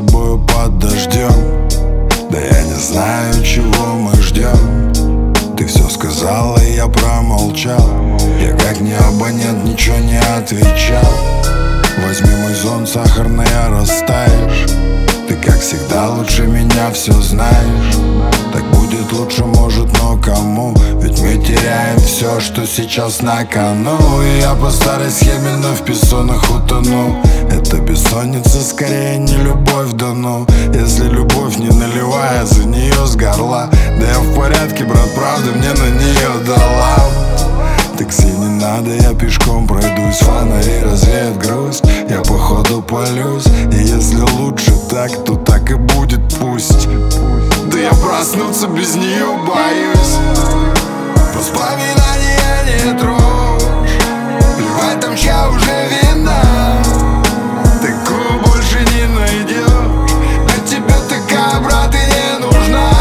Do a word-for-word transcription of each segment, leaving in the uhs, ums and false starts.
тобою под дождем. Да я не знаю, чего мы ждем. Ты все сказала, и я промолчал. Я как не абонент, ничего не отвечал. Возьми мой зонт, сахарная, растаешь. Ты как всегда лучше меня все знаешь. Так будет лучше, может, но кому? Ведь мы теряем все, что сейчас на кону. И я по старой схеме вновь в пессонах утону. Это бессонница, скорее не любовь, да ну. Если любовь не наливая за нее с горла. Да я в порядке, брат, правда мне на нее дала. Такси не надо, я пешком пройдусь. Фонари развеют грусть, я походу полюсь. И если лучше так, то так и будет, пусть. Да я проснуться без нее боюсь. Воспоминания не трожь. Плевать, там ща уже вина. Такую больше не найдешь. Для тебя такая, брат, и не нужна.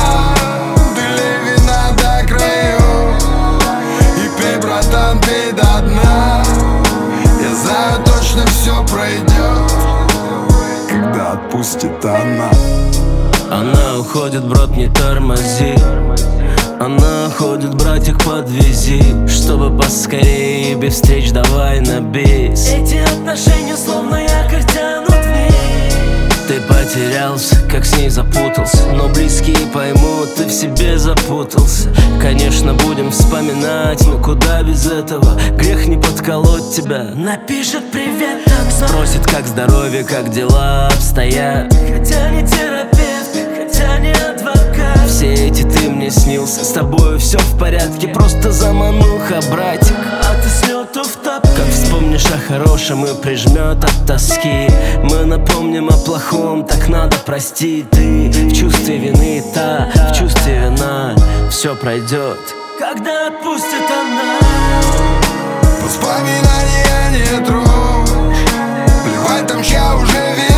Долей вина до краев и пей, братан, пей до дна. Я знаю, точно все пройдет, когда отпустит она. Она уходит, брат, не тормози. Она уходит, братик, подвези. Чтобы поскорее, без встреч давай на бис. Эти отношения словно якорь тянут вниз. Ты потерялся, как с ней запутался. Но близкие поймут, ты в себе запутался. Конечно, будем вспоминать, но куда без этого? Грех не подколоть тебя. Напишет привет там, спросит, как здоровье, как дела обстоят. Хотя не терапевт, хотя не адвокат. Все эти ты мне снился, с тобою все в порядке. Просто замануха, братик. А ты с лету в тапке. Как вспомнишь о хорошем и прижмет от тоски. Мы напомним о плохом, так надо простить. Ты в чувстве вины, та в чувстве вина. Все пройдет, когда отпустит она. Воспоминания не трожь. Плевать, там ща уже вина.